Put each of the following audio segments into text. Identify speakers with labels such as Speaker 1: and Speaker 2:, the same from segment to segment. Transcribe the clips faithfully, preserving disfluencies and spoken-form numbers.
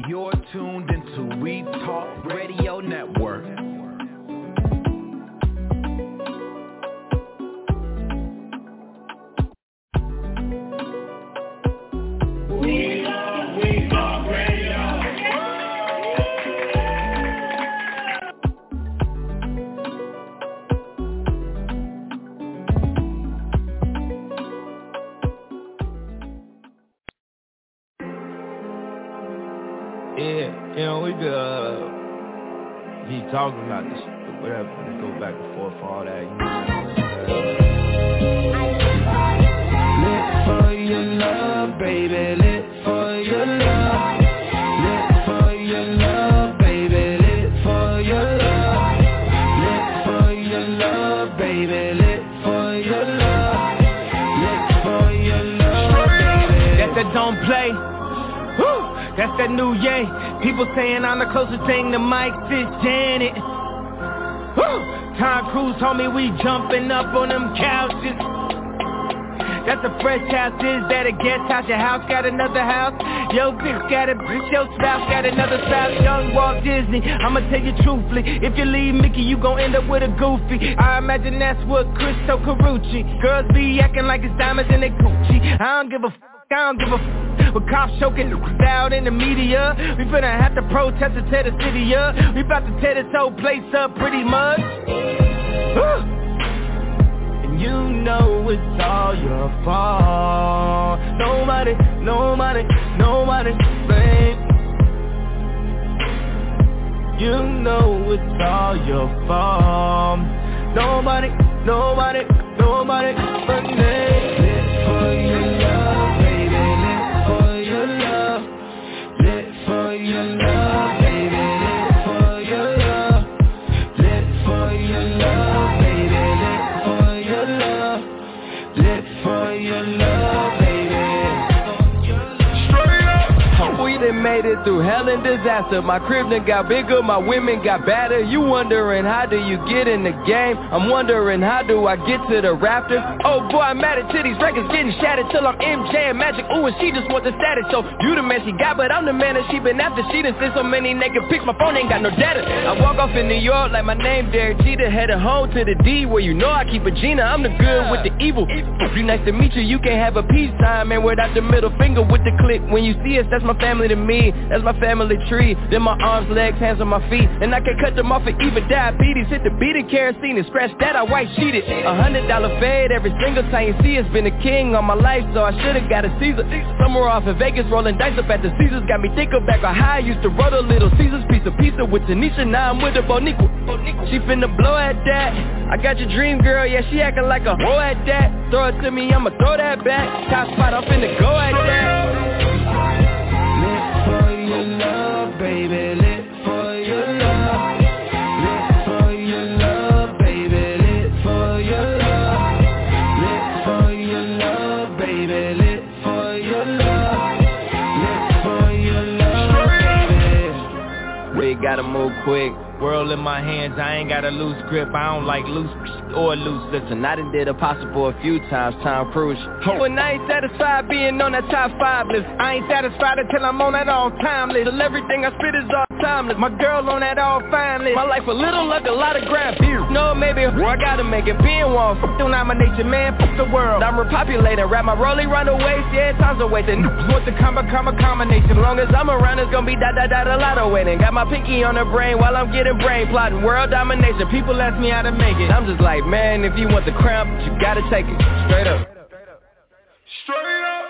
Speaker 1: You're tuned into We Talk Radio Network.
Speaker 2: We Talk, We Talk Radio.
Speaker 3: Yeah, you know, we could uh, be talking about this, whatever, we go back and forth for all that, you know.
Speaker 4: Lit for your love, baby, lit for your love. Lit for your love, baby, lit for your love. Lit for your love, baby, lit for your love. Lit for your love, baby.
Speaker 3: That's that don't play. Woo! That's that new yay. People saying I'm the closest thing to Mike, sis, Janet. Woo! Tom Cruise told me we jumping up on them couches. That's a fresh house, is that a guest house? Your house got another house? Yo, bitch got a bitch, your spouse got another spouse. Young Walt Disney, I'ma tell you truthfully, if you leave Mickey, you gon' end up with a goofy. I imagine that's what Cristo Carucci. Girls be acting like it's diamonds in their Gucci. I don't give a f***, I don't give a f***. With cops choking out in the media, we finna have to protest to tear the city up. We about to tear this whole place up pretty much. And you know it's all your fault. Nobody, nobody, nobody blame. You know it's all your fault. Nobody, nobody, nobody but me.
Speaker 4: Lit for your love, baby, lit for your love. Lit for your love, baby, lit for your love. Lit for your love, baby, lit for your love. Lit for your love, baby.
Speaker 3: We done made it through hell and disaster. My crib done got bigger, my women got badder. You wondering how do you get in the game? I'm wondering how do I get to the rafters? Oh boy, I'm mad at these records getting shattered till I'm M J and Magic. Ooh, and she just want the status. So you the man she got, but I'm the man that she been after. She done sent so many naked pics, my phone ain't got no data. I walk off in New York like my name Derek Jeter. Headed home to the D where you know I keep a Gina. I'm the good with the evil. Be nice to meet you, you can't have a peace time, man, without the middle finger with the clip. When you see us, that's my family to me. That's my family tree. Then my arms, legs, hands on my feet. And I can cut them off for even diabetes. Hit the beat of kerosene and scratch that, I white sheeted. A hundred dollar fade every single time you see us. Been a king all my life, so I should've got a Caesar. Somewhere off in Vegas, rolling dice up at the Caesars. Got me thinking back on how I used to roll a little Caesars. Piece of pizza with Tanisha, now I'm with a Boniqua. She finna blow at that. I got your dream girl, yeah, she acting like a hoe at that. Throw it to me, I'ma throw that back. Top spot, I'm finna go at that.
Speaker 4: For your love, baby, lit for your love. Lit for your love, baby, lit for your love. Lit for your love, baby, lit for your love. Lit for your love, baby.
Speaker 3: We gotta move quick. World in my hands, I ain't got a loose grip. I don't like loose or loose. Listen, I done did Impossible a few times, Tom Cruise. When I ain't satisfied being on that top five list, I ain't satisfied until I'm on that all-time list. Till everything I spit is all timeless. My girl on that all-fine list. My life a little like a lot of grand beer. No, maybe I gotta make it. Being one, f*** through nomination, man, f*** the world. I'm repopulating, wrap my rollie round the waist, yeah, times away. The n***s want the combo, combo combination. Long as I'm around, it's gonna be da da da da lot of waiting. Got my pinky on the brain while I'm getting brain plotting, world domination. People ask me how to make it. I'm just like, man, if you want the crown, you gotta take it. Straight up.
Speaker 2: Straight up.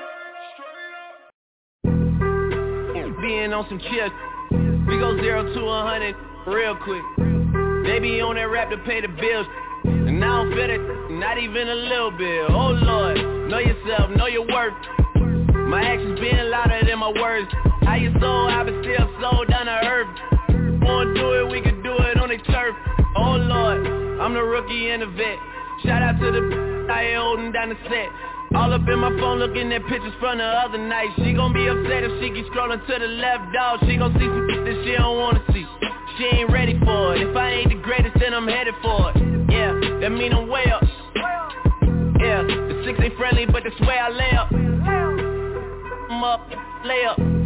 Speaker 3: Being on some chips, we go zero to a hundred real quick. They be on that rap to pay the bills, and I don't feel it, not even a little bit. Oh Lord, know yourself, know your worth. My actions being louder than my words. How you sold, I been still slow down to earth. Wanna do it, we can do it on the turf. Oh Lord, I'm the rookie and the vet. Shout out to the I ain't holding down the set. All up in my phone looking at pictures from the other night. She gon' be upset if she keep scrolling to the left, dog. She gon' see some shit that she don't wanna see. She ain't ready for it. If I ain't the greatest, then I'm headed for it. Yeah, that mean I'm way up. Yeah, the six ain't friendly, but that's where I lay up. I'm up, lay up. I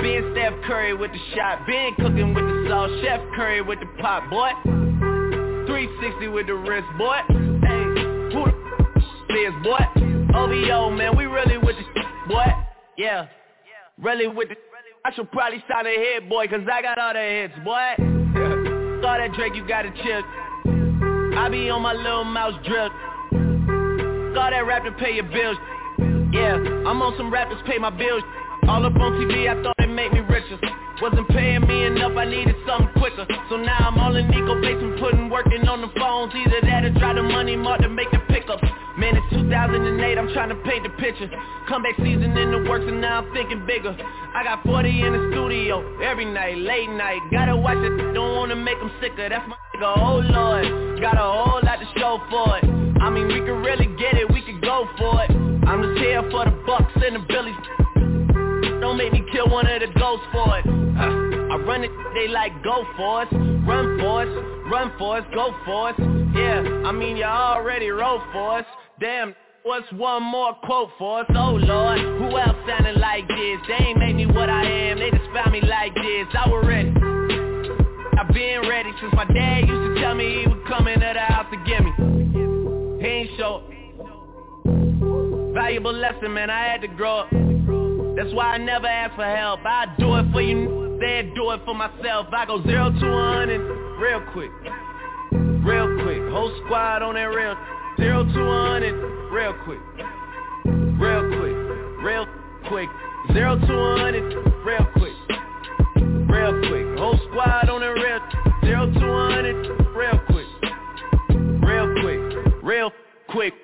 Speaker 3: been Steph Curry with the shot, been cooking with the sauce, Chef Curry with the pot, boy. three sixty with the wrist, boy. Hey, who the is, boy? O V O, man, we really with the boy. Yeah, really with the. I should probably sign a hit, boy, cause I got all the hits, boy. All that Drake, you gotta chill. I be on my little mouse drip. All that rap to pay your bills. Yeah, I'm on some rappers pay my bills. All up on T V, I thought it made me richer. Wasn't paying me enough, I needed something quicker. So now I'm all in Nico basement, putting working on the phones. Either that or try the money mark to make the pickups. Man, it's two thousand eight, I'm trying to paint the picture. Comeback season in the works and now I'm thinking bigger. I got forty in the studio, every night, late night. Gotta watch it, don't wanna make them sicker. That's my nigga, oh Lord. Got a whole lot to show for it. I mean, we could really get it, we could go for it. I'm just here for the bucks and the billies. Don't make me kill one of the ghosts for it. uh, I run it, they like go for us. Run for us, run for us, go for us. Yeah, I mean you already wrote for us. Damn, what's one more quote for us? Oh Lord, who else sounded like this? They ain't made me what I am, they just found me like this. I was ready, I've been ready since my dad used to tell me he would come into the house to get me. He ain't show valuable lesson, man, I had to grow up. That's why I never ask for help. I do it for you, then do it for myself. I go zero to one hundred real quick, real quick. Whole squad on that real. Zero to one hundred real quick, real quick, real quick. Zero to one hundred real quick, real quick. Whole squad on that real. Zero to one hundred real quick, real quick, real quick.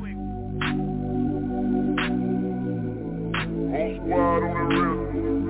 Speaker 2: Whole squad on the real.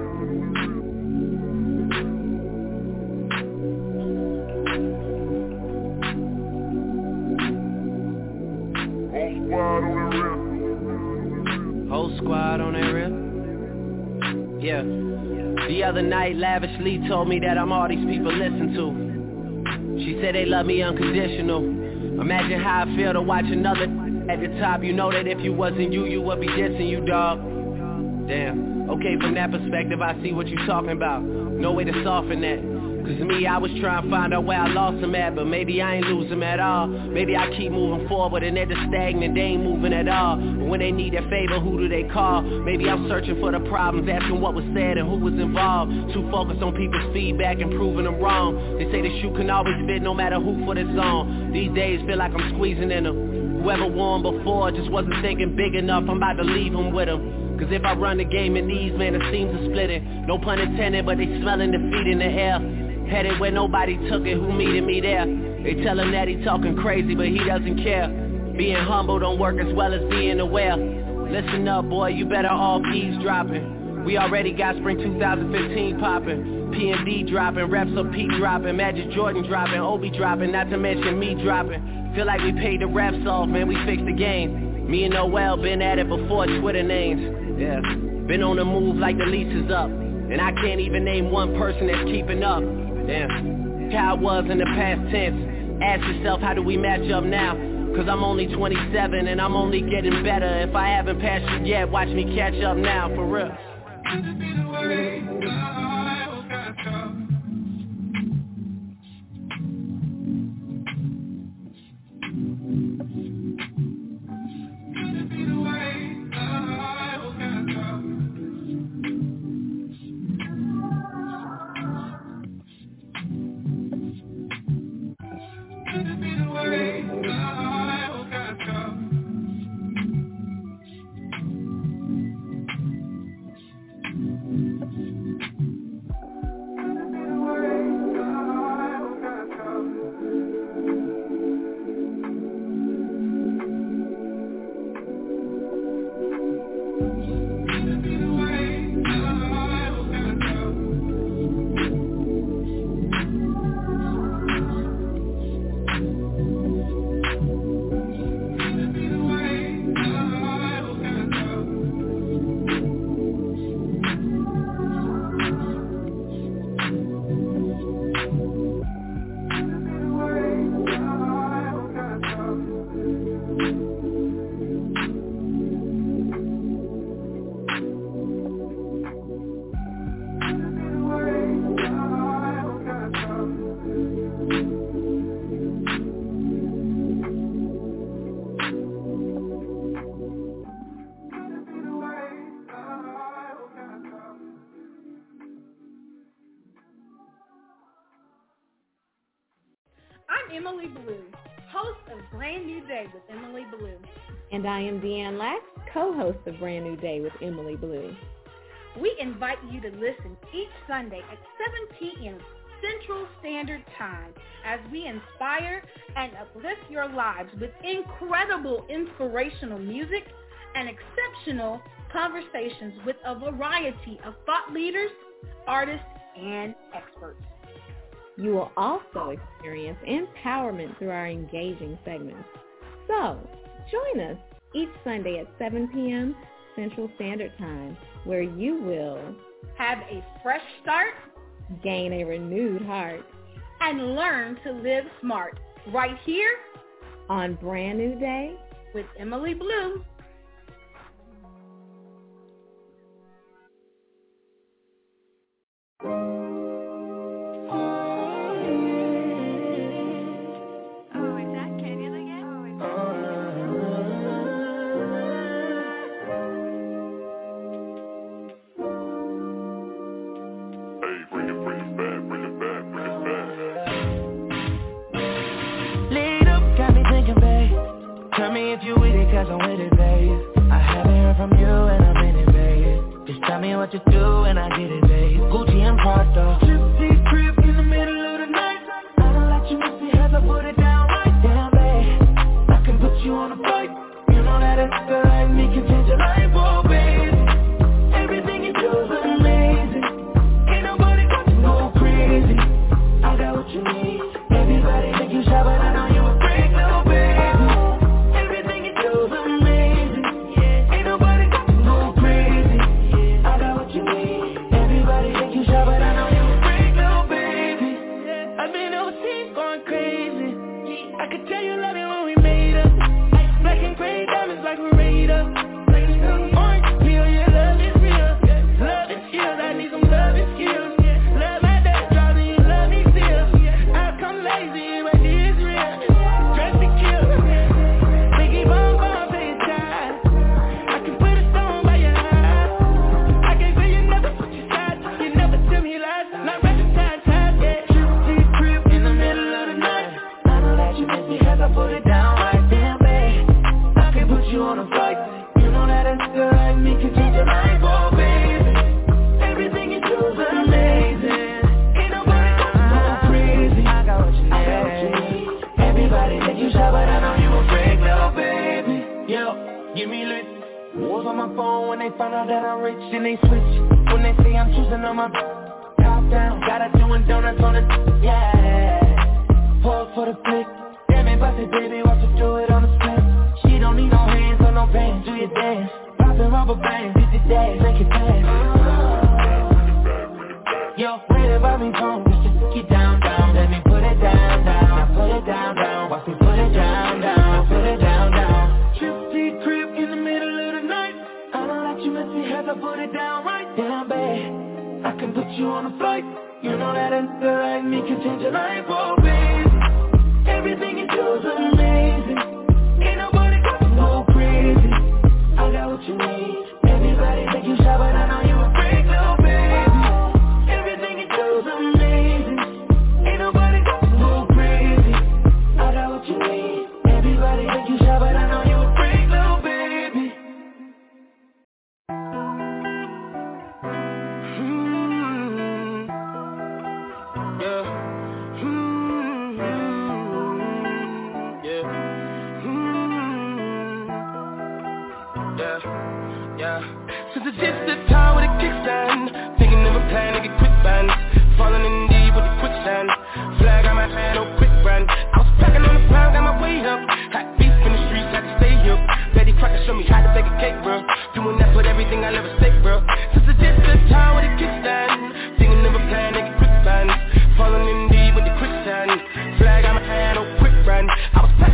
Speaker 3: Whole squad on that real. Yeah. The other night, Lavish Lee told me that I'm all these people listen to. She said they love me unconditional. Imagine how I feel to watch another at the top. You know that if you wasn't you, you would be dissing you, dog. Damn. Okay, from that perspective, I see what you talking about. No way to soften that. Cause me, I was trying to find out where I lost them at, but maybe I ain't lose them at all. Maybe I keep moving forward and they're just stagnant, they ain't moving at all. But when they need their favor, who do they call? Maybe I'm searching for the problems, asking what was said and who was involved. Too focused on people's feedback and proving them wrong. They say the shoe can always fit no matter who for the song. These days feel like I'm squeezing in them. Whoever won before just wasn't thinking big enough, I'm about to leave them with them. Cause if I run the game in these, man, the seams are splitting. No pun intended, but they smelling defeat in the air. Headed where nobody took it, who meeted me there? They tell him that he talking crazy, but he doesn't care. Being humble don't work as well as being aware. Listen up, boy, you better all eavesdropping. We already got spring two thousand fifteen popping. P and D dropping, reps of P dropping, Magic Jordan dropping, Obi dropping, not to mention me dropping. Feel like we paid the reps off, man, we fixed the game. Me and Noel been at it before Twitter names. Yeah, been on the move like the lease is up. And I can't even name one person that's keeping up. Damn, how I was in the past tense. Ask yourself, how do we match up now? Cause I'm only twenty-seven and I'm only getting better. If I haven't passed you yet, watch me catch up now, for real.
Speaker 5: Emily Blue, host of Brand New Day with Emily Blue.
Speaker 6: And I am Deanne Lax, co-host of Brand New Day with Emily Blue.
Speaker 5: We invite you to listen each Sunday at seven p.m. Central Standard Time as we inspire and uplift your lives with incredible inspirational music and exceptional conversations with a variety of thought leaders, artists, and experts.
Speaker 6: You will also experience empowerment through our engaging segments. So, join us each Sunday at seven p.m. Central Standard Time, where you will
Speaker 5: have a fresh start,
Speaker 6: gain a renewed heart,
Speaker 5: and learn to live smart right here
Speaker 6: on Brand New Day
Speaker 5: with Emily Blue.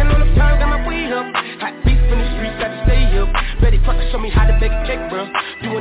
Speaker 7: Show me how to bake a cake, bro. Doing that, put everything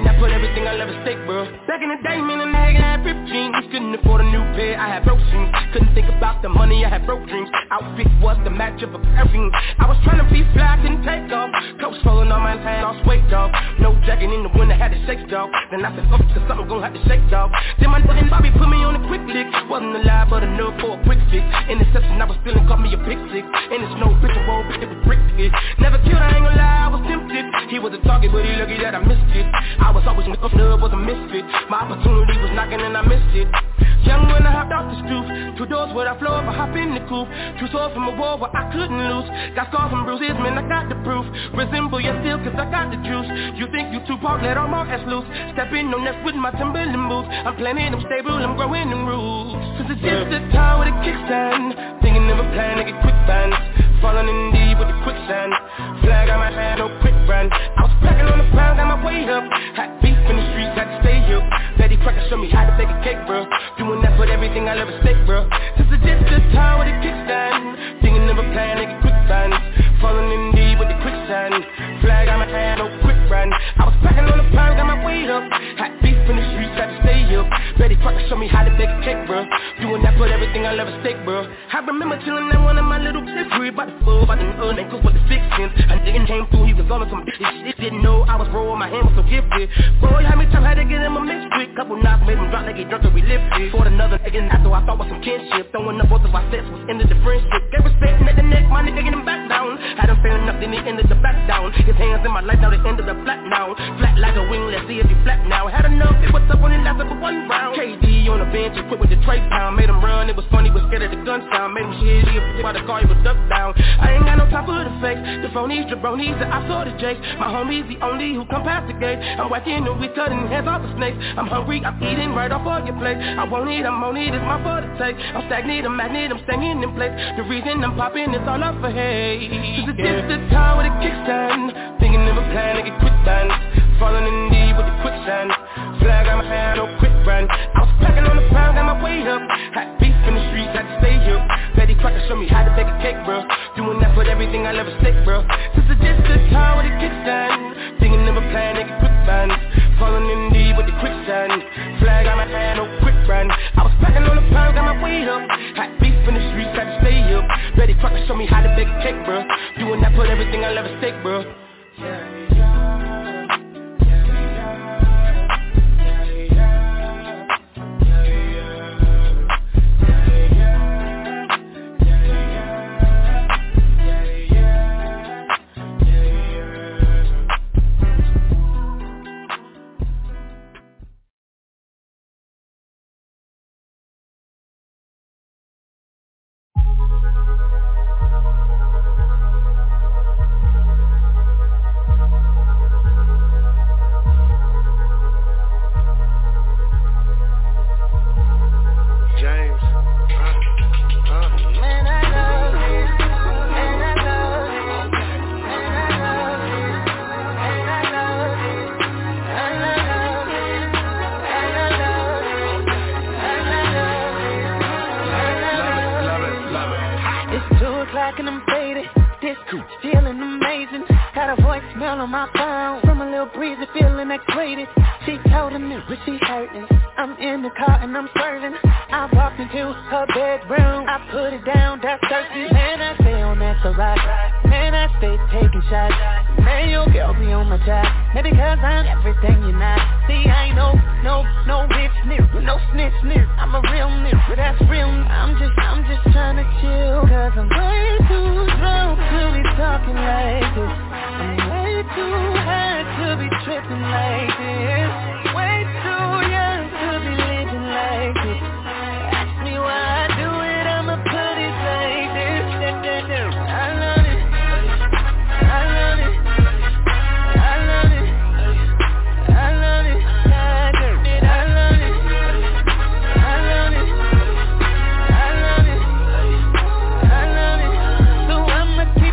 Speaker 3: everything I'll ever stake, bro. Back in the day, man, a nigga had ripped jeans. Couldn't afford a new pair, I had broke jeans. Couldn't think about the money, I had broke dreams. Outfit was the match of a perfume. I was trying to be fly, couldn't take off. Coats falling on my hand, lost weight, dog. No jacket in the winter, had to shake, dog. Then I said, fuck, cause something gon' have to shake, dog. Then my fucking Bobby put me on a quick lick. Wasn't alive, but enough for a quick fix. In the session, I was feeling, caught me a pick six. And it's no bitch and roll, bitch, it was brick it. Never killed, I ain't gon' lie, I was tempted. He was a target, but he lucky that I missed it. I was always in the club, was a misfit. My opportunity was knocking and I missed it. Young when I hopped off the stoop, two doors where I floor if I hop in the coupe. Two swords from a war where I couldn't lose. Got scars and bruises, man, I got the proof. Resemble your steel cause I got the juice. You think you too park, let all my ass loose. Step in on that with my Timberland boots. I'm planning, I'm stable, I'm growing in roots. Cause it's just the time with a kickstand. Thinking of a plan to get quick bands. Falling in deep with the quicksand. Flag on my hand, no quick brand. I was packing on the pound, got my weight up. Had beef in the streets, had to stay up. Betty Crocker showed me how to bake a cake, bro. Doing that for everything I'll ever stake, bro. This is just the time with a kickstand. Thinking of a plan, nigga, quick bands. Falling in deep with the quicksand. Flag on my hand, no quick brand. I was packing on the pound, got my weight up. Had beef in the streets, had to stay up. Betty Crocker showed me how to bake a cake, bro. Doing that for everything I'll ever stake, bro. I remember chilling at one of my little clips. We about to full, about to earn and cook with the six cents. A nigga came through, he was on some bitch shit. Didn't know I was rolling, my hand was so gifted. Boy, how many times I had to get him a mix quick. Couple knocks made him drop like he drunk and we lifted. Fought another nigga after I thought was some kinship. Throwing up both of our sets was ended the friendship. Gave respect at the neck, my nigga get him back down. Had him feeling up, then he ended the back down. His hands in my life, now they ended the flat now. Flat like a wing, let's see if he flat now. Had enough, it was up when it lasted for one round. K D on the bench, he quit with the tray pound. Made him run, it was funny, was scared of the gun sound. Made him shit, he was by the car, he was ducked down. I ain't got no time for the fakes. The phonies, jabronis, I saw the jakes. My homies, the only who come past the gate. I'm whacking and we cutting heads off the snakes. I'm hungry, I'm eating right off of your plate. I won't eat, I'm on it, it's my fault to take. I'm stagnant, I'm magnet, I'm staying in place. The reason I'm popping is all up for hate. Cause it's just the time with a kickstand. Thinking of a plan to get quick bands. Falling in deep with the quicksand. Flag on my hand, no quick brand. I was packing on the pound, got my weight up. Had beef in the streets, had to stay up. Betty Crocker showed me how to bake a cake, bro. Doing that for everything I'll ever stake, bro. This is just the time with a kickstand. Thinking of a plan to get quick bands. Falling in deep with the quicksand. Flag on my hand, no quick brand. I was packing on the pound, got my weight up. Had beef in the streets, had to stay up. Betty Crocker showed me how to bake a cake, bro. Doing that for everything I'll ever stake, bro.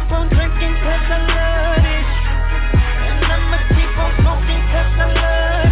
Speaker 7: I love it.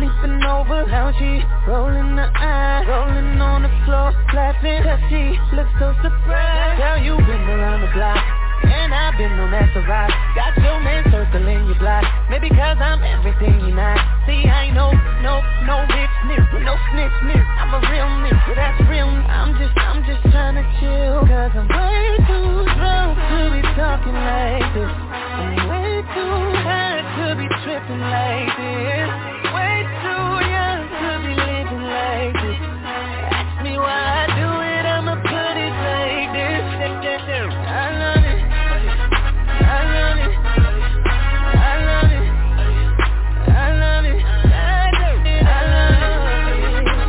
Speaker 4: sleeping over. Now she rolling the eye, rolling on the floor, laughing, cause she looks so surprised. Girl, you been around the block, and I've been on that survive. Got your man circling your block, maybe cause I'm everything you're not. See, I ain't no, no, no bitch nigga, no snitch nigga. I'm a real nigga, that's real. I'm just, I'm just trying to chill, cause I'm way too drunk to be talking like this. I'm way too high to be tripping like this. Way too young to be living like this. Ask me why I do it, I'ma put it like this. I love it. I love it. I love it. I love it. I love it. I love it.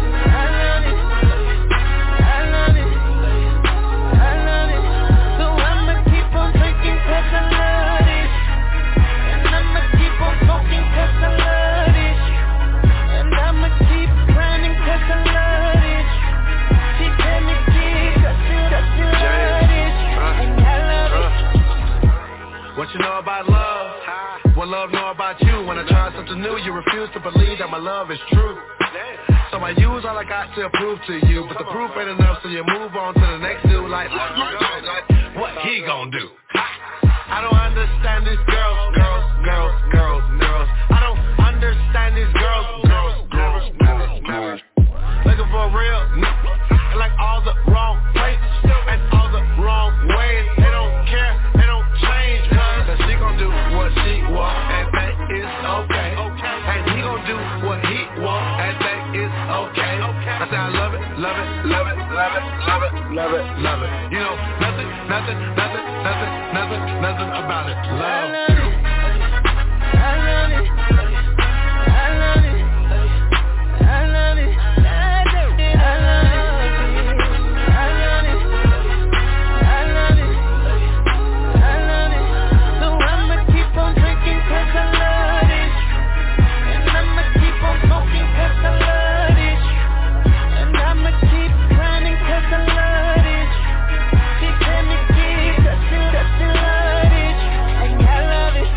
Speaker 4: I love it. I love it. So I'ma keep on drinking cause I love it. And I'ma keep on smoking cause I love it. And I'ma keep grinding cause I love it. She tell me keep cause you, cause you love it. And I love it.
Speaker 1: What you know about love? What love know about you? When I try something new, you refuse to believe that my love is true. So I use all I got to prove to you, but the proof ain't enough, so you move on to the next dude. Like, like what he gon' do? I don't understand these girls, girls, girls, girls, girls. I don't understand these girls, girls, girls, girls, girls. Looking for a real nigga, and like all the wrong places and all the wrong ways. They don't care, they don't change, cause she gon' do what she want, and that is okay. And he gon' do what he want, and that is okay. I say I love it, love it, love it, love it, love it, love it, love it. You know, nothing, nothing, nothing, nothing, nothing, nothing about it. Love.
Speaker 4: I love it. I love it. I love it. I love it. I love it. I love it. I love it. I love it. So I'ma keep on drinking cause I love it. And I'ma keep on smoking cause I love it. And I'ma keep grinding cause I love it. She tell me keep cause you, cause you love it. And I love it.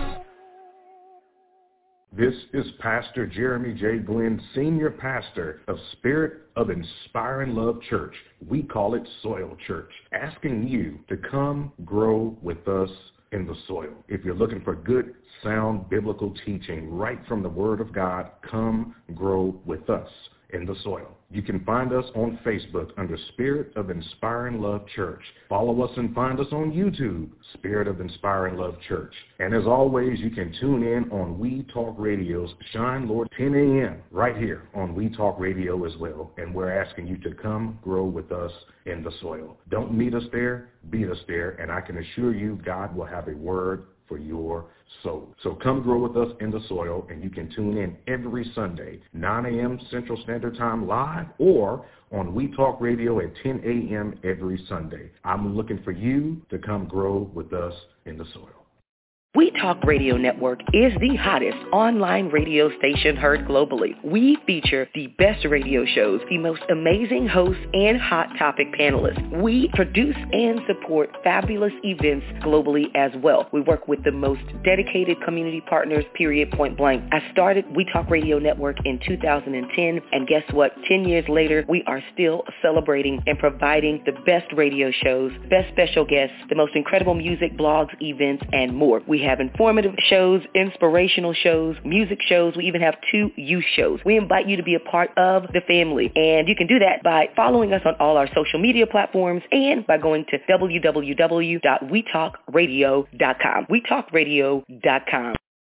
Speaker 7: This is Pastor Jeremy J. Glenn, Senior Pastor of Spirit of Inspiring Love Church. We call it Soil Church, asking you to come grow with us in the soil. If you're looking for good, sound biblical teaching right from the Word of God, come grow with us in the soil. You can find us on Facebook under Spirit of Inspiring Love Church. Follow us and find us on YouTube, Spirit of Inspiring Love Church. And as always, you can tune in on We Talk Radio's Shine Lord ten a.m. right here on We Talk Radio as well. And we're asking you to come grow with us in the soil. Don't meet us there, beat us there, and I can assure you God will have a word for your soul. So come grow with us in the soil, and you can tune in every Sunday, nine a.m. Central Standard Time live, or on We Talk Radio at ten a.m. every Sunday. I'm looking for you to come grow with us in the soil.
Speaker 8: We Talk Radio Network is the hottest online radio station heard globally. We feature the best radio shows, the most amazing hosts, and hot topic panelists. We produce and support fabulous events globally as well. We work with the most dedicated community partners, period, point blank. I started We Talk Radio Network in two thousand ten, and guess what? Ten years later, we are still celebrating and providing the best radio shows, best special guests, the most incredible music, blogs, events, and more. We have informative shows, inspirational shows, music shows. We even have two youth shows. We invite you to be a part of the family, and you can do that by following us on all our social media platforms and by going to w w w dot we talk radio dot com. we talk radio dot com.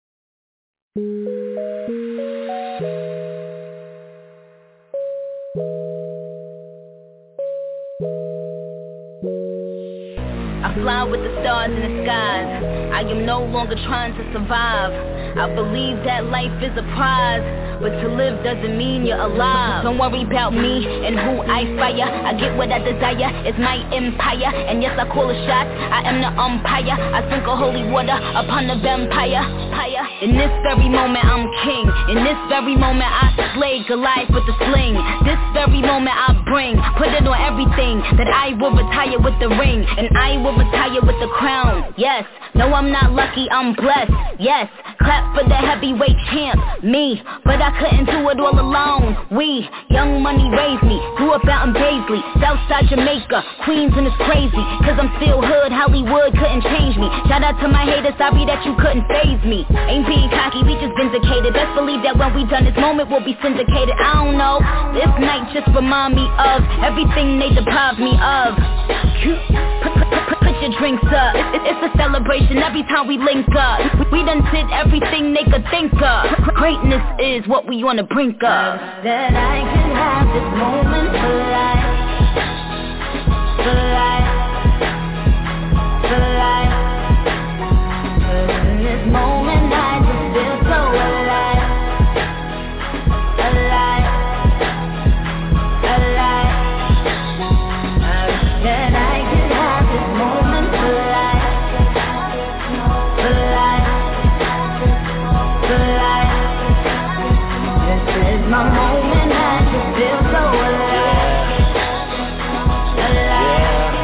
Speaker 9: I fly with the stars in the skies. I am no longer trying to survive. I believe that life is a prize, but to live doesn't mean you're alive. Don't worry about me and who I fire. I get what I desire, it's my empire. And yes, I call a shot, I am the umpire. I sprinkle holy water upon the vampire. In this very moment I'm king. In this very moment I slay Goliath with the sling. This very moment I bring, put it on everything, that I will retire with the ring, and I will retire with the crown. Yes, no, I'm I'm not lucky, I'm blessed, yes. Clap for the heavyweight champ, me. But I couldn't do it all alone. We, Young Money raised me, grew up out in Paisley, Southside Jamaica, Queens, and it's crazy, cause I'm still hood, Hollywood couldn't change me. Shout out to my haters, sorry that you couldn't faze me. Ain't being cocky, we just vindicated. Best believe that when we done this moment we'll be syndicated. I don't know, this night just remind me of everything they deprived me of. Put your drinks up, it's a celebration every time we link up. We done did everything they could think of. Greatness is what we on the brink of.
Speaker 4: That I can have this moment for life, for life, for life. Cause in this moment I just feel so alive, alive, alive. That I can have this moment for life, for life, for life. This is my moment, I just feel so alive, alive,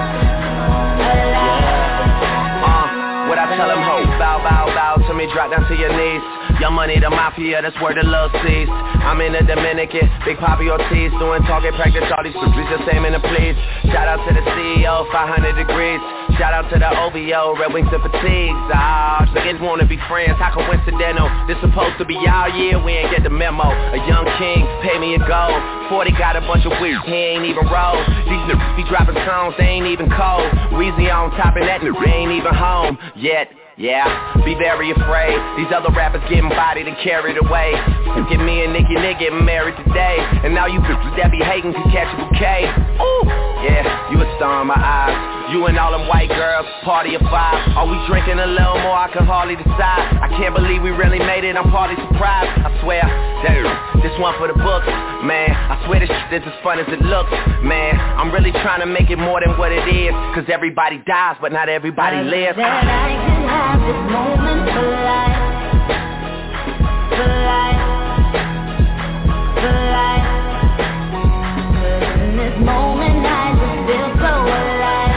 Speaker 4: alive.
Speaker 10: Uh, what I tell them, ho, bow, bow, bow to me, drop down to your knees. Young Money, the mafia, that's where the love sees. I'm in the Dominican, Big Papi Ortiz, doing target practice, all these streets just aiming to please. Shout out to the C E O, five hundred degrees. Shout out to the O V O, Red Wings and Fatigues. Ah, niggas wanna be friends, how coincidental? This supposed to be our year, we ain't get the memo. A young king, pay me a gold. forty got a bunch of weeds, he ain't even roll. These niggas be dropping songs, they ain't even cold. Weezy on top and that nigga ain't even home yet. Yeah, be very afraid. These other rappers getting bodied and carried away. Get me and Nicki Nick getting married today. And now you bitches that be hating can catch a bouquet. Ooh, yeah, you a star in my eyes. You and all them white girls, party of five. Are we drinking a little more? I can hardly decide. I can't believe we really made it, I'm partly surprised. I swear, that, this one for the books. Man, I swear this shit is as fun as it looks. Man, I'm really trying to make it more than what it is. Cause everybody dies, but not everybody lives.
Speaker 4: That I can have this moment for life, for life, for life. Cause in this moment I just feel so alive,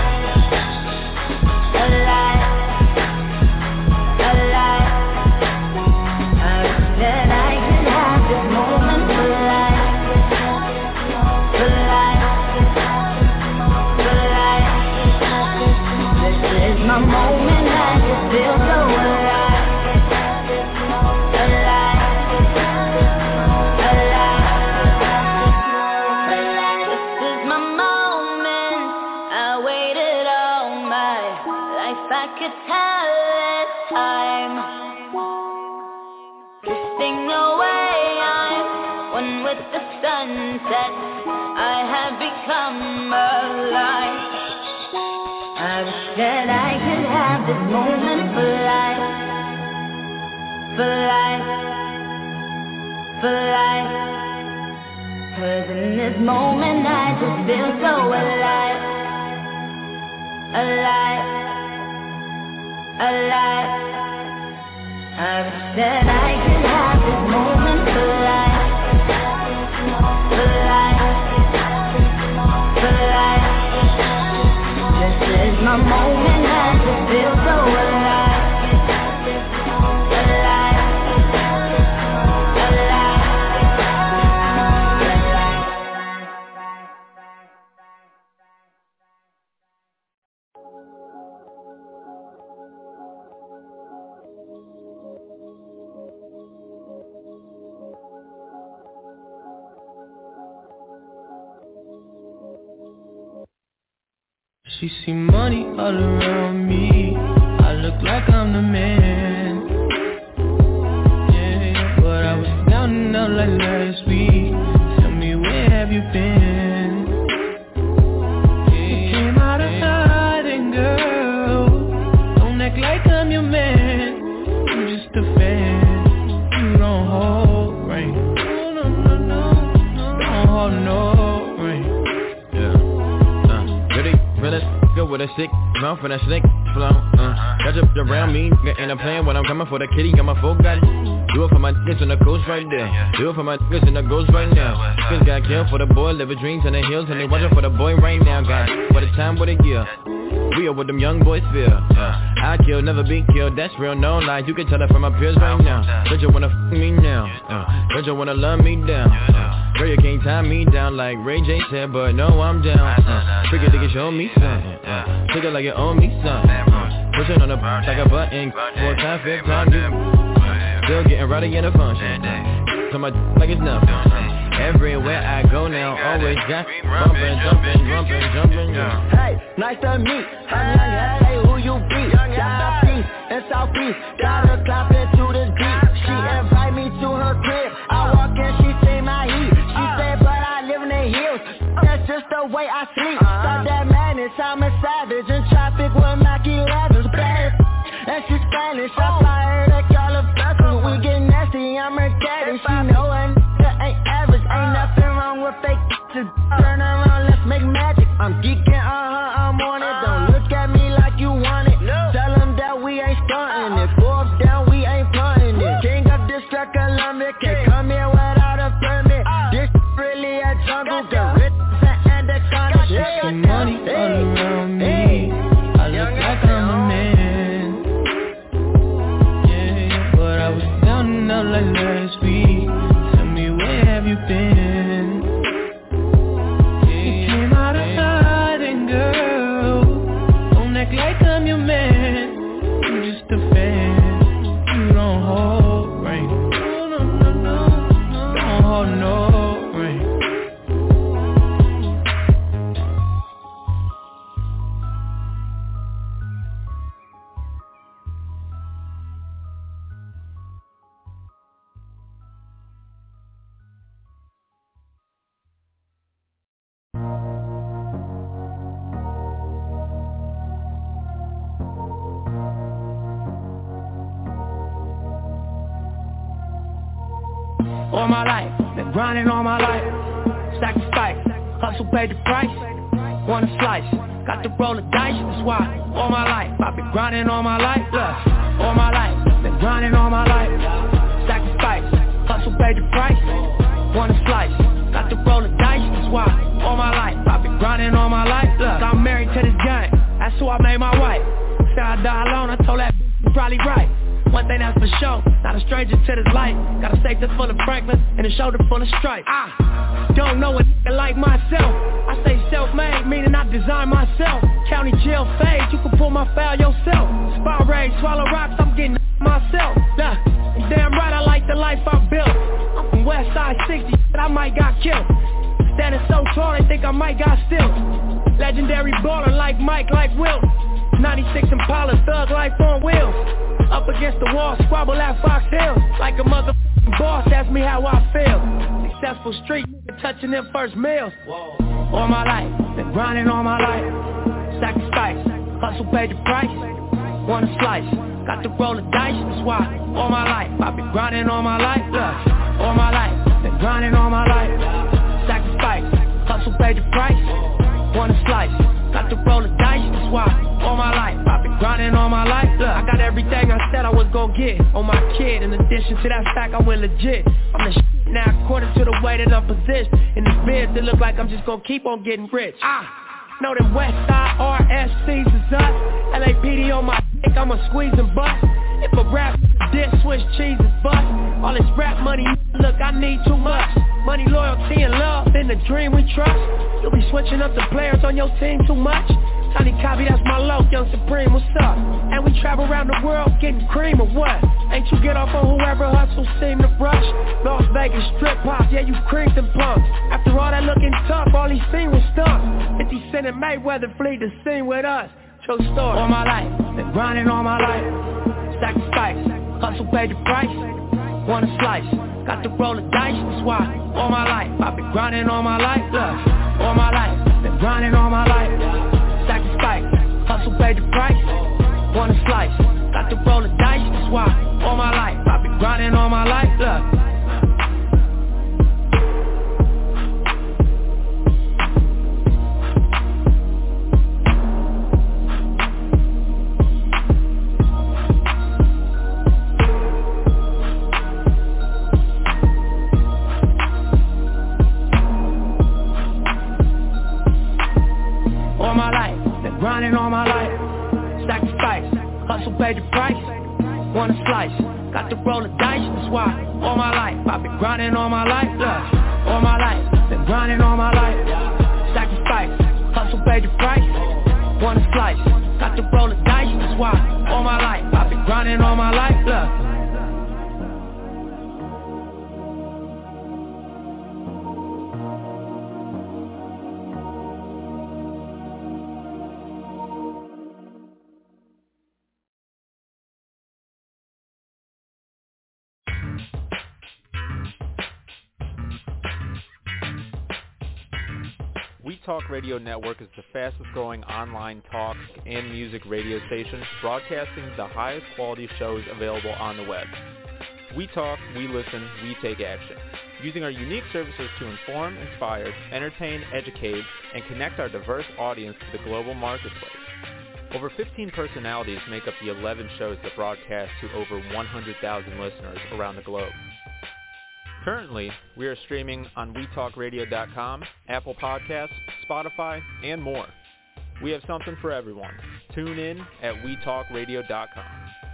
Speaker 4: alive, alive. I wish that I could have this moment for life, for life, for life. This is my moment, I just feel so alive, alive, alive. This is my moment, I waited all my life, I could tell it's time. Drifting away, I'm one with the sunset, I have become alive. I wish that I could have this moment for life, for life, for life. Cause in this moment I just feel so alive, alive, alive. I wish that I could have this moment for life, for life, for life. This is my moment, I just feel so alive, alive, alive,
Speaker 3: She see money all around me, I look like I'm the man. Yeah, but I was down and out like last week. Tell me, where have you been? You came out of hiding, girl. Don't act like I'm your man. I'm just a fan. You don't hold rank. No, no, no, no. Don't hold no rank. Yeah, uh, really, really. Go with a sick mouth and a snake flow. Uh, catch up around me, and I'm playing when I'm coming for the kitty. Got my folk got it. Do it for my niggas and the ghost right there. Do it for my niggas and the ghost right now. Cause got killed for the boy, living dreams in the hills, and they watching for the boy right now. Got it for the time, what a year.
Speaker 11: We are what them young boys feel. uh, I kill, never be killed, that's real, no lies. You can tell that from my peers right now. Girl, you wanna f*** me now. uh, Girl, you wanna love me down. uh, Girl, you can't tie me down like Ray J said, but no, I'm down. uh, Freaky nigga, show me something. uh, Take it like you owe me something. uh, Pushing on the b*** like a button. Four time, fifth time, you still getting rowdy in a function. To my d*** like it's nothing. Everywhere I go now, always got bumpin', jumpin', jumpin', jumpin', yeah.
Speaker 12: Hey, nice to meet. I'm young, hey, who you be? South East and Southeast, got her clapping to the deep. She invite me to her crib. I walk in, she say my heat. She say, but I live in the hills. That's just the way I sleep. Start that madness, I'm a savage. In traffic with Mac elevens, bad. And she's Spanish. I fly her to California. We get nasty, I'm her daddy. She know it. Ain't average, ain't nothing wrong with fake. Just turn around, let's make magic. I'm geeking, uh-huh, I'm on it. Don't look at me like you want it. Tell them that we ain't stunting it. Four up down, we ain't punting it. King of District Columbia, can't come here without a permit. This really a jungle, got rich and the kind of shit.
Speaker 4: Some money all around me, I look like I'm a man. Yeah, but I was down and out like last week. Where have you been? You came out of hiding, girl. Don't act like I'm your man. I'm just a fan. You don't hold rank. No, no, no, no. Don't hold no rank.
Speaker 13: All my life, been grinding all my life. Sacrifice, hustle paid the price. Want a slice, got to roll the dice. That's why all my life, I've been grinding all my life. Look, all my life, been grinding all my life. Sacrifice, hustle paid the price. Want a slice, got to roll the dice. That's why all my life, I've been grinding all my life. Look, I'm married to this gang, that's who I made my wife. Said I die alone, I told that you probably right. One thing that's for sure, not a stranger to this life. Got a safe that's full of Franklin and a shoulder full of stripes. I don't know a nigga like myself. I say self-made, meaning I design myself. County jail fade, you can pull my foul yourself. Spot raid, swallow rocks, I'm getting myself. Nah, damn right I like the life I built. I'm from West Side sixty, but I might got killed. Standing so tall, they think I might got still. Legendary baller like Mike, like Wilt. ninety-six Impala, thug life on wheels. Up against the wall, squabble at Fox Hill. Like a motherfucking boss, ask me how I feel. Successful street, touching them first meals. All my life, been grinding all my life. Sacrifice, hustle paid the price. Want a slice, got to roll the dice. That's why all my life, I've been grinding all my life. Look, all my life, been grinding all my life. Sacrifice, hustle paid the price. Want a slice, got to roll the dice. That's why all my life, I've been grinding all my life. Look, I got everything I said I was gonna get on my kid. In addition to that fact, I went legit. I'm the shit now according to the way that I'm positioned. In this biz, it look like I'm just gonna keep on getting rich. I know them West Side R S Cs is us. L A P D on my dick, I'ma squeeze and bust. If a rap dick, Swiss cheese is bust. All this rap money, look, I need too much. Money, loyalty, and love, in the dream we trust. You'll be switching up the players on your team too much. Tiny copy, that's my low, Young Supreme, what's up? And we travel around the world getting cream or what? Ain't you get off on whoever hustles seem to brush? Las Vegas strip pop, yeah, you creamed and punks. After all that looking tough, all he seen was stunts. fifty Cent and Mayweather flee the scene with us. True story. All my life, been grinding all my life. Sacrifice, hustle paid the price. Want a slice, got to roll the dice. That's why all my life, I've been grinding all my life. Look, all my life, been grinding all my life. Sacrifice, hustle paid the price. Want a slice, got to roll the dice. That's why all my life, I've been grinding all my life. Look. Grinding all my life, to roll the dice, that's why all my life I've been grinding all my life, look. All my life, been grinding all my life. Sacrifice, hustle paid the price. Want a slice, got to roll the dice, that's why all my life I've been grinding all my life, look.
Speaker 14: We Talk Radio Network is the fastest growing online talk and music radio station broadcasting the highest quality shows available on the web. We talk, we listen, we take action. Using our unique services to inform, inspire, entertain, educate, and connect our diverse audience to the global marketplace. Over fifteen personalities make up the eleven shows that broadcast to over one hundred thousand listeners around the globe. Currently, we are streaming on we talk radio dot com, Apple Podcasts, Spotify, and more. We have something for everyone. Tune in at we talk radio dot com.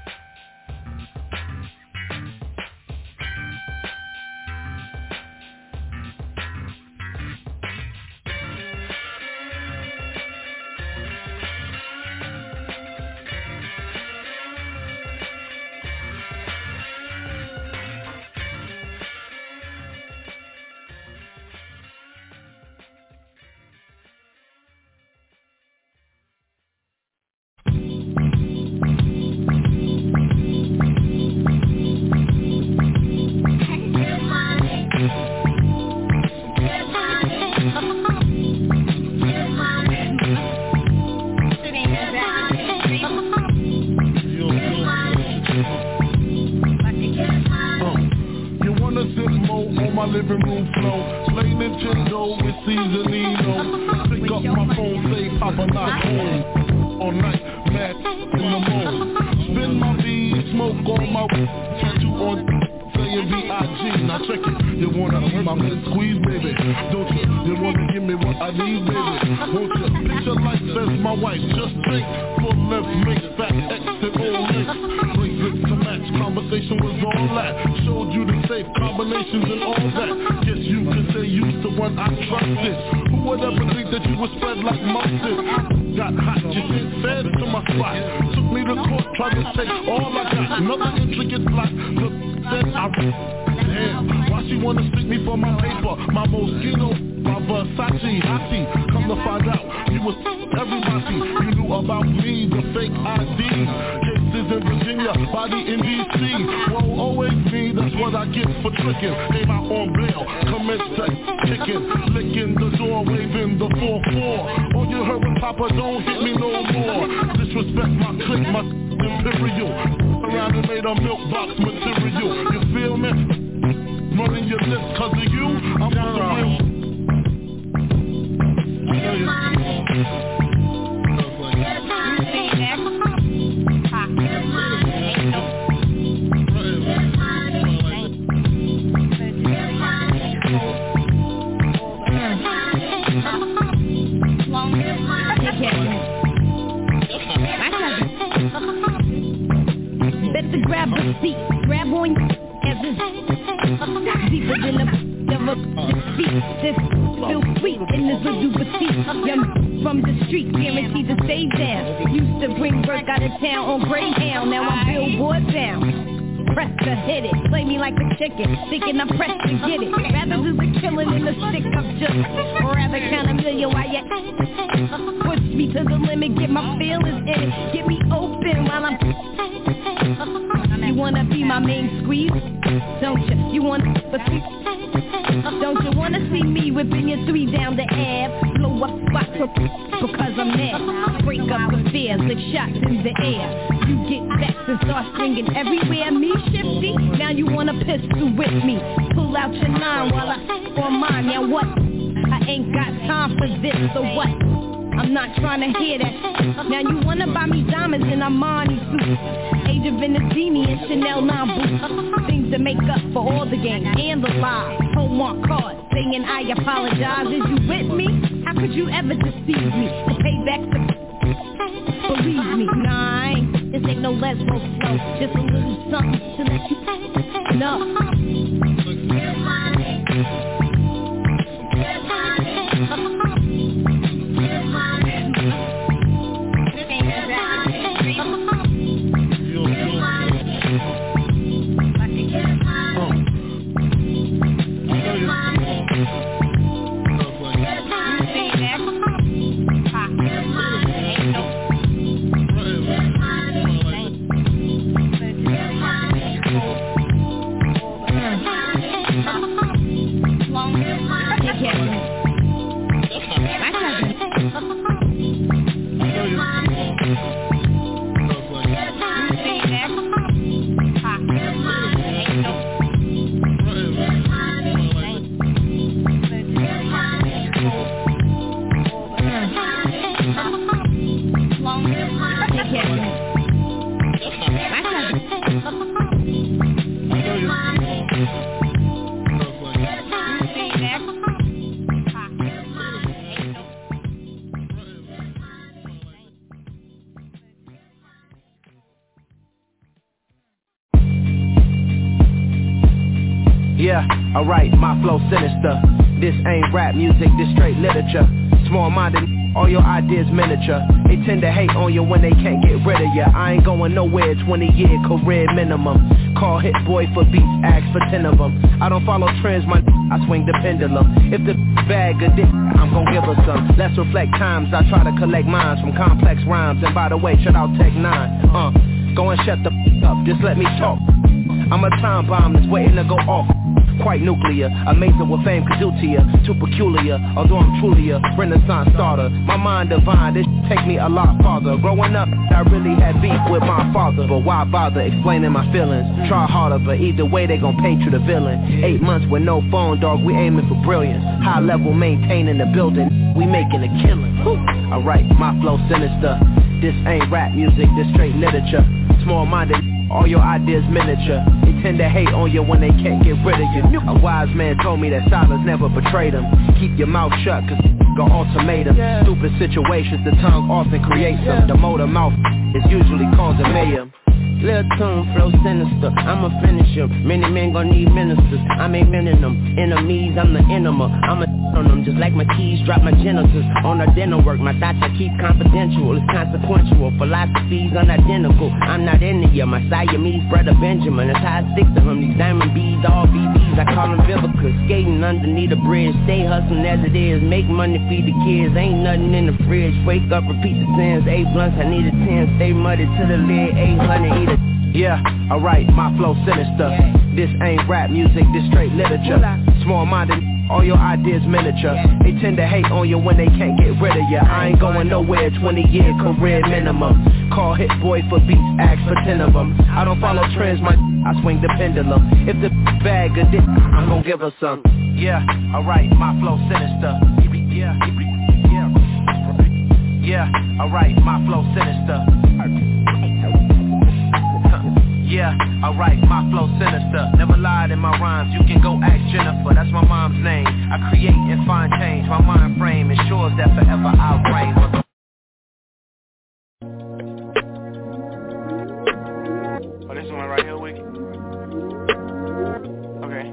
Speaker 15: Thinking I'm pressed to get it. Rather do the killing in the stick of just. Or rather count a million while you push me to the limit, get my feelings in it. Get me open while I'm. You wanna be my main squeeze? Don't you? You wanna. Don't you wanna see me whipping your three down the Ave? Blow up spots because I'm mad. Break up affairs like shots in the air. You get vexed and start swinging everywhere. Me shifty, now you want a pistol with me. Pull out your nine while I on mine. Now what? I ain't got time for this, so what? I'm not trying to hear that. Now you wanna buy me diamonds in Armani suits, Age of Venezini and Chanel nine boots. Things that make up for all the games and the lies. Hallmark cards saying I apologize. Is you with me? How could you ever deceive me? To pay back the believe me, nah, I ain't. This ain't ain't no let's go slow. Just a little something to let you know. Get money. Get money. Get money.
Speaker 10: Yeah, alright, my flow sinister. This ain't rap music, this straight literature. Small-minded, all your ideas miniature. They tend to hate on you when they can't get rid of you. I ain't going nowhere, twenty-year career minimum. Call Hit Boy for beats, ask for ten of them. I don't follow trends, my I swing the pendulum. If the bag of dick, I'm gon' give her some. Let's reflect times, I try to collect minds from complex rhymes. And by the way, shout out Tech nine. Uh, go and shut the f*** up, just let me talk. I'm a time bomb that's waiting to go off. Quite nuclear, amazing what fame could do to you. Too peculiar, although I'm truly a renaissance starter. My mind divine, this take me a lot farther. Growing up, I really had beef with my father. But why bother explaining my feelings? Try harder, but either way they gon' paint you the villain. Eight months with no phone, dog, we aiming for brilliance. High level maintaining the building, we making a killing. Alright, my flow sinister. This ain't rap music, this straight literature. Small-minded, all your ideas miniature. They tend to hate on you when they can't get rid of you. A wise man told me that silence never betrayed them. Keep your mouth shut, cause got ultimatum. Yeah. Stupid situations, the tongue often creates them. The motor mouth is usually causing mayhem.
Speaker 16: Lil' tune, flow sinister, I'ma finish him. Many men gon' need ministers, I'm aiming them. Enemies, I'm the enema, I'ma on them. Just like my keys, drop my genitals. On our dinner work, my thoughts I keep confidential. It's consequential, philosophies unidentical. I'm not into ya, my Siamese brother Benjamin. That's how I stick to him, these diamond beads, all B Bs, I call them Vivica. Skating underneath the bridge, stay hustling as it is. Make money, feed the kids, ain't nothing in the fridge. Wake up, repeat the sins, eight blunts, I need a ten. Stay muddy to the lid, eight hundred, eat a
Speaker 10: yeah, alright, my flow sinister. This ain't rap music, this straight literature. Small-minded, all your ideas miniature. They tend to hate on you when they can't get rid of you. I ain't going nowhere, twenty-year career minimum. Call Hit Boy for beats, ask for ten of them. I don't follow trends, my I swing the pendulum. If the bag of dick, I'm gon' give her some. Yeah, alright, my flow sinister. Yeah, yeah, yeah, alright, my flow sinister. Yeah, alright, my flow sinister. Never lied in my rhymes, you can go ask Jennifer. That's my mom's name. I create and find change. My mind frame ensures that forever I'll reign. Oh, this one right here, Wiki? Okay.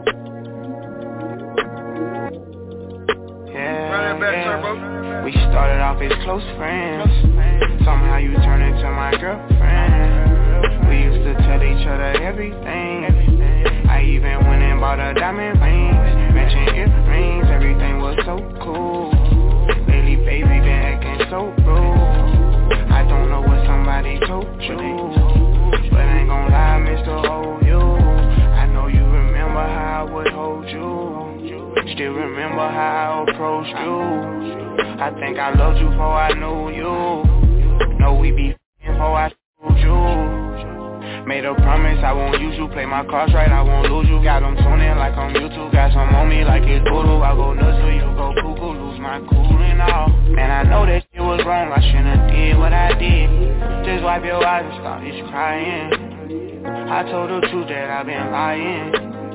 Speaker 17: Yeah, yeah. We started off as close friends. Somehow you turned into my girlfriend. We used to tell each other everything. I even went and bought a diamond rings, matching earrings, everything was so cool. Lately, baby, been acting so rude. I don't know what somebody told you, but I ain't gon' lie, Mister O U. I know you remember how I would hold you. Still remember how I approached you. I think I loved you before I knew you. Know we be f***ing before I told you. Made a promise I won't use you. Play my cards right, I won't lose you. Got them tuning like I'm YouTube. Got some on me like it's voodoo. I go nuts so you go cuckoo. Lose my cool and all. Man, I know that shit was wrong. I shouldn't did what I did. Just wipe your eyes and start just crying. I told the truth that I've been lying.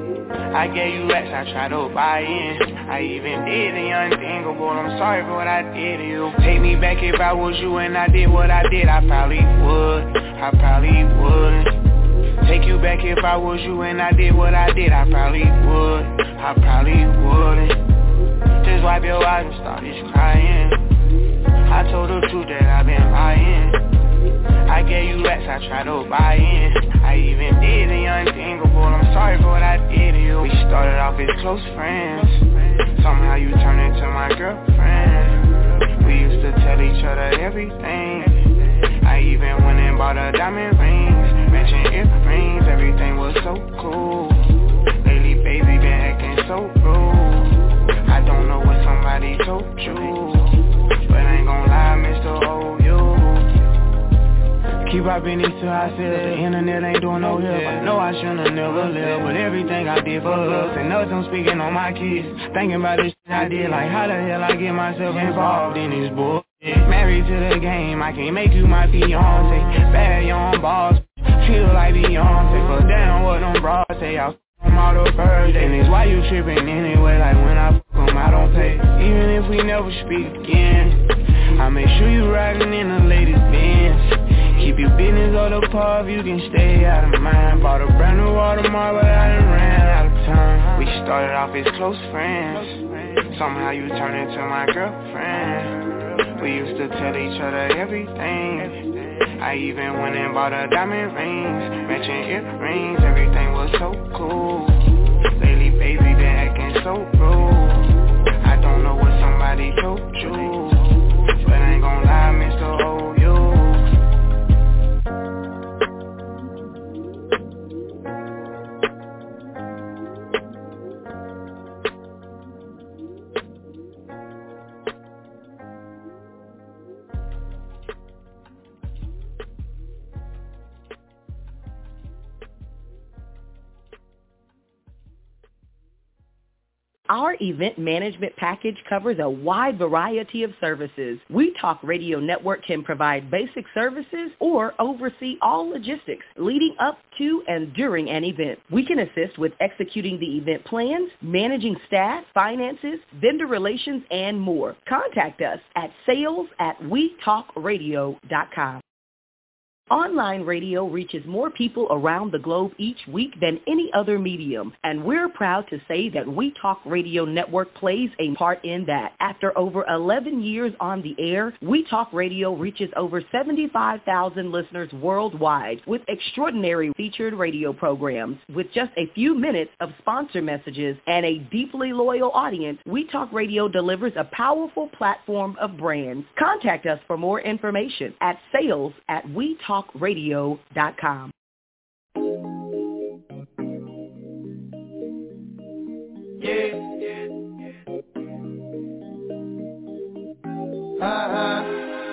Speaker 17: I gave you X, I tried to buy in. I even did the unthinkable, I'm sorry for what I did to you. Take me back if I was you and I did what I did, I probably would, I probably wouldn't. Take you back if I was you and I did what I did, I probably would, I probably wouldn't. Just wipe your eyes and started crying. I told the truth that I've been lying. I gave you X, I tried to buy in. I even did the unthinkable, I'm sorry for what I did to you. We started off as close friends. Somehow you turned into my girlfriend. We used to tell each other everything. I even went and bought her diamond rings, matching earrings, everything was so cool. Lately baby been acting so rude. I don't know what somebody told you, but I ain't gon' lie, Mister O U. Keep popping these two high sales, the internet ain't doing no help. I know I shouldn't never live, but everything I did for love. And nothing I'm speaking on my kids, thinking about this shit I did. Like how the hell I get myself involved in this bull. Married to the game, I can't make you my fiancé. Bad young boss, feel like Beyonce. But damn what them bras say, I'll f*** them all the birds. And it's why you tripping anyway, like when I f*** them I don't pay. Even if we never speak again, I make sure you riding in the latest Benz. Keep your business on the pub, you can stay out of mind. Bought a brand new Audemars, but I done ran out of time. We started off as close friends. Somehow you turned into my girlfriend. We used to tell each other everything. I even went and bought her diamond rings, matching earrings, everything was so cool. Lately baby been acting so rude. I don't know what somebody told you, but I ain't gon' lie, Mister O U.
Speaker 8: Our event management package covers a wide variety of services. We Talk Radio Network can provide basic services or oversee all logistics leading up to and during an event. We can assist with executing the event plans, managing staff, finances, vendor relations, and more. Contact us at sales at we talk radio dot com. Online radio reaches more people around the globe each week than any other medium, and we're proud to say that We Talk Radio Network plays a part in that. After over eleven years on the air, We Talk Radio reaches over seventy-five thousand listeners worldwide with extraordinary featured radio programs. With just a few minutes of sponsor messages and a deeply loyal audience, We Talk Radio delivers a powerful platform of brands. Contact us for more information at sales at we talk radio dot com.
Speaker 4: Yeah, yeah, uh-huh.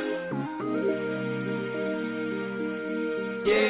Speaker 4: Yeah,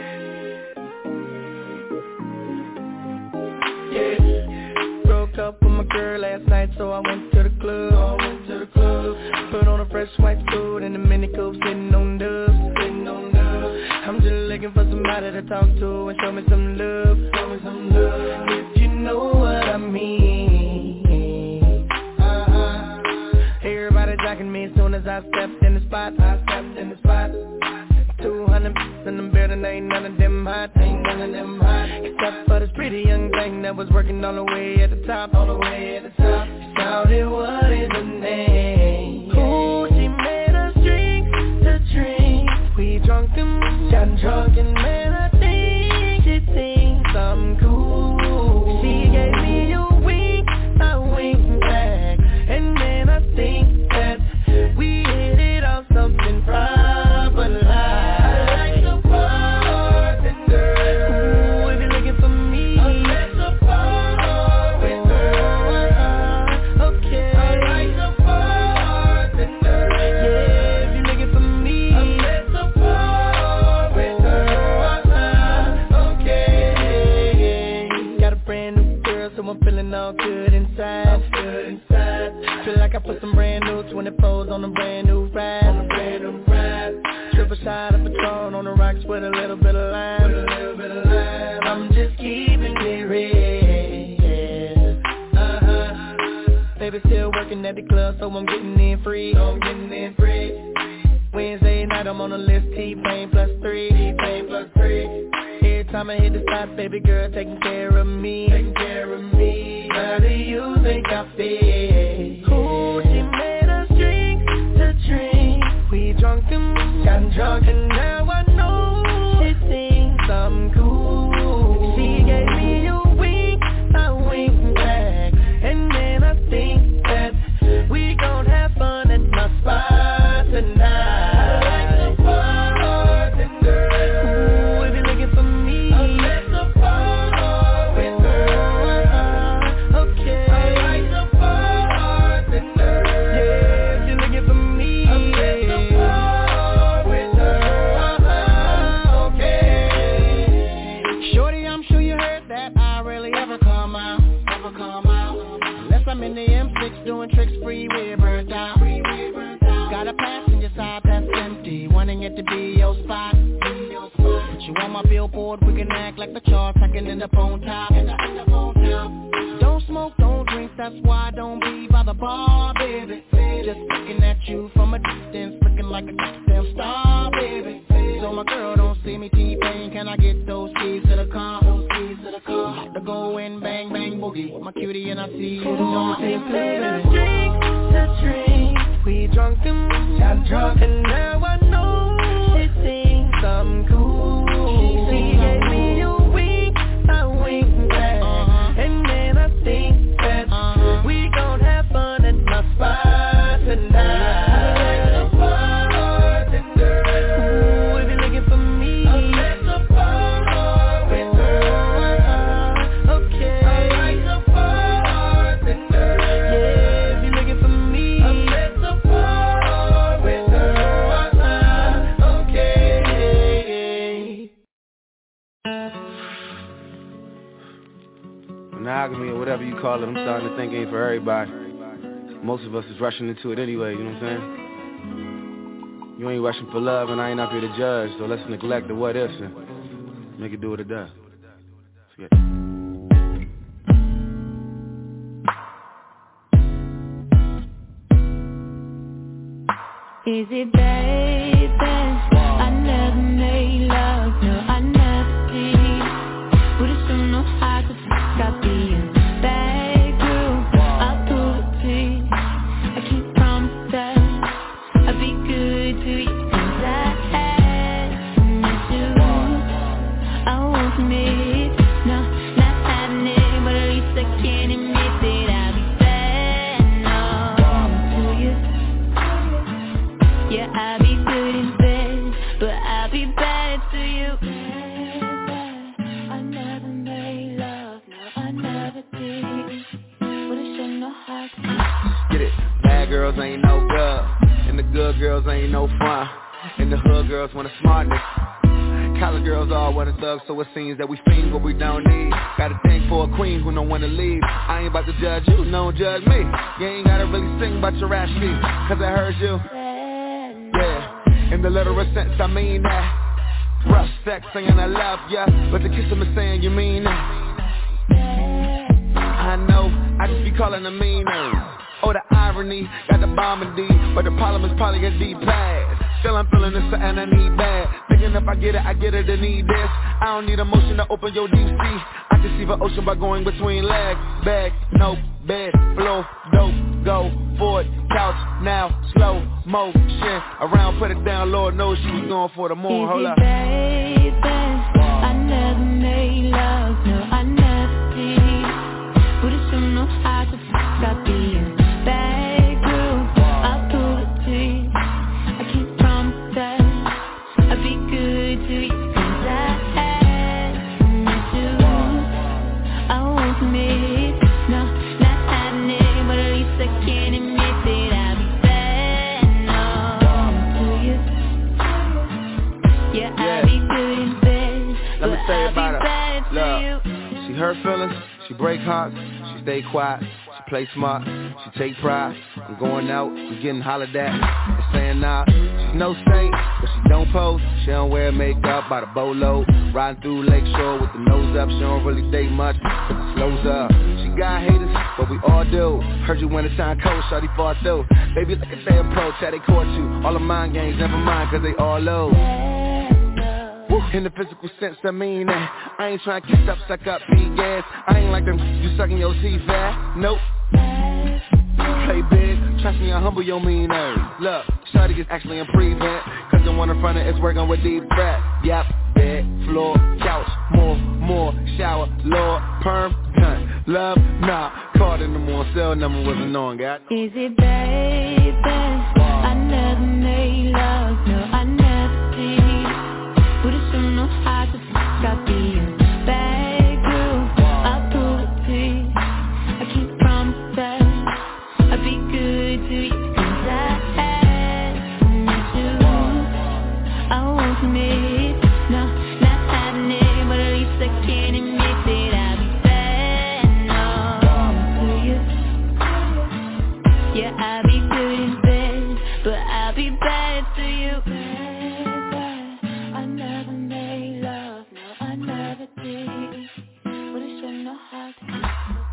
Speaker 4: yeah. Broke up with my girl last night, so I went to the club. I went to the club. Put on a fresh white suit and a mini coupe, sitting on dubs, sitting on dubs. I'm just looking for somebody to talk to and show me some love, show me some love. If you know what I mean. Uh-huh. Everybody jocking me as soon as I stepped in the spot. I stepped in the spot. Two hundred in them building, ain't none of them hot, ain't none of them hot. Except for this pretty young thing that was working all the way at the top, all the way at the top. Shouted, what is her name? Ooh, she made us drink the drink. We drunk and got drunk and man, I think she thinks I'm cool. She gave me a wink, I winked back, and then I think that we hit it off something proper like. All good inside, good inside. Feel like I put some brand new twenty fours on a brand new ride, on a brand new ride. Triple shot of Patron on the rocks with a little bit of lime, with a little bit of lime. I'm just keeping it real.
Speaker 13: so I'm getting in free. So I'm getting in free. Wednesday night, I'm on the list, T-Pain plus three, T-Pain plus three. Every time I hit the spot, baby girl taking care of me, taking care of me. How do you think I feel? Ooh, she made us drink to drink. We drunk and got drunk, and now I know she thinks I'm cool. She gave me a wink, I wink back, and then I think that we gon' have fun at my spot tonight. Doing tricks freeway, bird out. Got a passenger side that's empty, wanting it to be your spot. Put you on my billboard, we can act like the charts, I can end up on top. Don't smoke, don't drink, that's why I don't be by the bar, baby. Just looking at you from a distance, looking like a goddamn star, baby. So my girl don't see me T-Pain, can I get those keys to the car? Those keys to the car. I'm about to go in, bang, bang, boogie with my cutie and I see you. Don't take a drink to drink. We drunk and got drunk, and now I know she thinks I'm cool. She gave me a wink, I wink back, uh-huh. And then I think that uh-huh. we gon' have fun at my spot tonight.
Speaker 18: Monogamy or whatever you call it, I'm starting to think ain't for everybody. Most of us is rushing into it anyway, you know what I'm saying? You ain't rushing for love and I ain't up here to judge, so let's neglect the what ifs and make it do what it does. Forget it.
Speaker 19: Is it baby? I never made love, no I never did. But it's still no hard to got being bad girl, I'll pull the teeth. I can't promise that I'll be good to you, cause I had miss you. I won't admit, no, not having it, but at least I can admit that I'll be bad, no, to you. Yeah, I'll be good in bed, but I'll be bad to you. I never made love.
Speaker 18: Get it, bad girls ain't no good, and the good girls ain't no fun, and the hood girls want a smart nigga. College girls all want a thug, so it seems that we fiend what we don't need. Gotta think for a queen who don't wanna leave. I ain't about to judge you, don't judge me. You ain't gotta really sing about your ass sheet, cause I heard you. Yeah, in the literal sense I mean that. Rough sex saying I love ya, but the kiss him is saying you mean that. I know, I just be calling them mean names. Oh, the irony, got the bomb in D, but the problem is probably a deep past. Still I'm feeling this and I need bad. Thinking if I get it, I get it and need this. I don't need emotion to open your deep sea. I can see the ocean by going between legs. Bag, no, bed, floor, dope, go, forward, couch, now, slow, motion. Around, put it down, Lord knows she was going for the moon. Hold up.
Speaker 19: Baby, I never made love, no, I never did. But it's still no hard to stop being bad girl, I'll pull the teeth. I can't promise that I'll be good to you, cause I had miss you. I won't admit, no, not having it, but at least I can admit that I'll be bad, no, to you. Yeah,
Speaker 18: Yeah.
Speaker 19: I'll be good in bed,
Speaker 18: Let me
Speaker 19: but
Speaker 18: tell you
Speaker 19: I'll
Speaker 18: about
Speaker 19: be
Speaker 18: her.
Speaker 19: bad to you.
Speaker 18: Look, she hurt feelings, she break hearts, she stay quiet, she play smart, she take pride. I'm going out, I'm getting hollered at, and saying nah. She's no saint, but she don't pose. She don't wear makeup by the bolo. Riding through Lakeshore with the nose up, she don't really date much, cause it slows up. She you got haters, but we all do. Heard you when it time cold, shawty fought through. Baby, look at they approach, how they caught you. All the mind games, never mind, cause they all low. Woo. In the physical sense, I mean that. I ain't trying to kiss up, suck up, be gas. I ain't like them, you sucking your teeth, fat. Nope. Play big, trust me, I humble your mean nerves. Look, shawty is actually in prevent, cause the one in front of it's working with deep breath. Yep, bed, floor, couch, more, more, shower, Lord, perm, gun, love, nah. Called in the morning, cell number wasn't known, got.
Speaker 19: Is it baby? I never made love, no, I never did. But it's still no hard to fuck, I be in bad girl, I prove it to you. I keep promises. I'll be good to you, cause I had you. I won't commit, no, not happening, but at least I can admit that I'll be bad, no, to you. Yeah, I'll be good in bed, but I'll be bad to you. I never made love, no, I never did, but it's so no hard to do.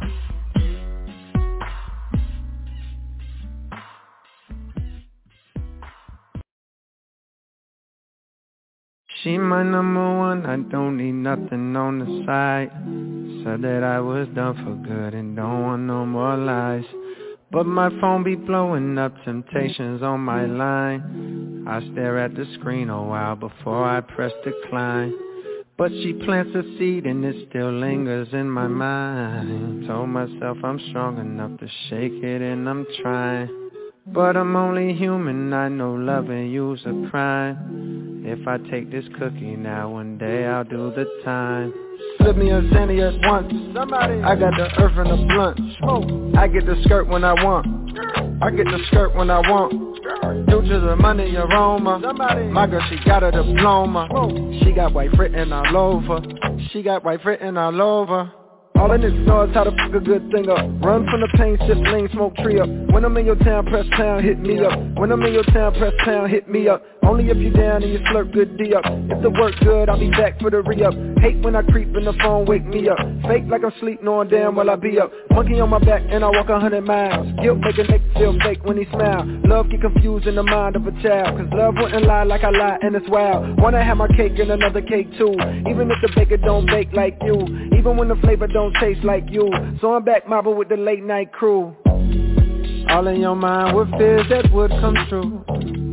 Speaker 20: She my number one, I don't need nothing on the side. Said that I was done for good and don't want no more lies. But my phone be blowing up, temptations on my line. I stare at the screen a while before I press decline. But she plants a seed and it still lingers in my mind. Told myself I'm strong enough to shake it and I'm trying. But I'm only human, I know loving you's a crime. If I take this cookie now, one day I'll do the time.
Speaker 21: Slip me a Zanny at once. Somebody. I got the earth and the blunt. Smoke. I get the skirt when I want. I get the skirt when I want. Due to the money aroma. Somebody. My girl, she got a diploma. Smoke. She got white written all over. She got white written all over. All I niggas know is how to fuck a good thing up. Run from the pain, sip lean, smoke tree up. When I'm in your town, press pound, hit me up. When I'm in your town, press pound, hit me up. Only if you down and you slurp good D up. If the work good, I'll be back for the re-up. Hate when I creep in the phone, wake me up. Fake like I'm sleep, knowing damn well I be up. Monkey on my back and I walk a hundred miles. Guilt make a nigga feel fake when he smile. Love get confused in the mind of a child. Cause love wouldn't lie like I lie and it's wild. Wanna have my cake and another cake too. Even if the baker don't bake like you. Even when the flavor don't taste like you. So I'm back mobbing with the late night crew.
Speaker 20: All in your mind with fears that would come true.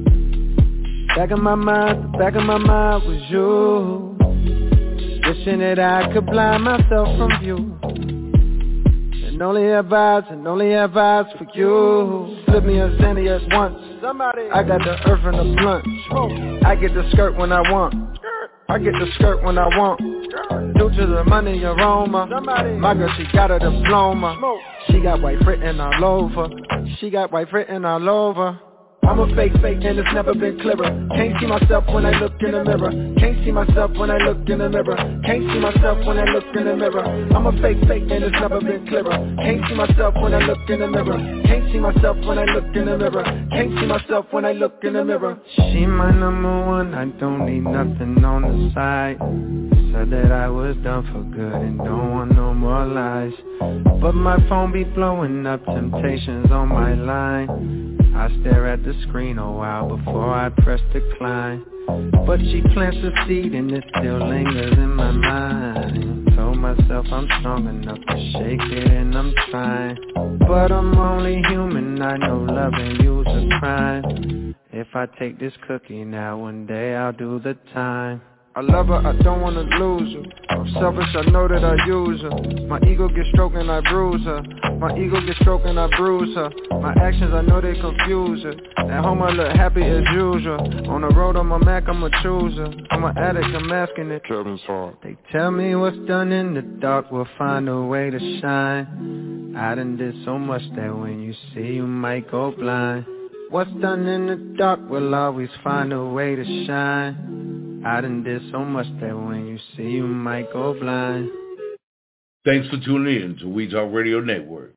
Speaker 20: Back of my mind, the back of my mind was you. Wishing that I could blind myself from you. And only have eyes, and only have eyes for you. Slip me a Zanny at once. Somebody. I got the earth and the blunt. Smoke. I get the skirt when I want. I get the skirt when I want. Due to the money aroma. Somebody. My girl, she got a diploma. Smoke. She got white written all over. She got white written all over. I'm a fake fake and it's never been clearer. Can't see myself when I look in the mirror. Can't see myself when I look in the mirror. Can't see myself when I look in the mirror. I'm a fake fake and it's never been clearer. Can't see myself when I look in the mirror. Can't see myself when I look in the mirror. Can't see myself when I look in the mirror. She my number one, I don't need nothing on the side. Said that I was done for good and don't want no more lies. But my phone be blowing up, temptations on my line. I stare at the screen a while before I press decline. But she plants a seed and it still lingers in my mind. Told myself I'm strong enough to shake it and I'm trying. But I'm only human, I know loving you's a crime. If I take this cookie now, one day I'll do the time.
Speaker 21: I love her, I don't wanna lose her. I'm selfish, I know that I use her. My ego gets stroked and I bruise her. My ego gets stroked and I bruise her. My actions, I know they confuse her. At home I look happy as usual. On the road, I'm a Mac, I'm a chooser. I'm an addict, I'm asking it.
Speaker 20: Kevin's hard. They tell me what's done in the dark will find a way to shine. I done did so much that when you see you might go blind. What's done in the dark will always find a way to shine. I done did so much that when you see you might go blind.
Speaker 22: Thanks for tuning in to We Talk Radio Network.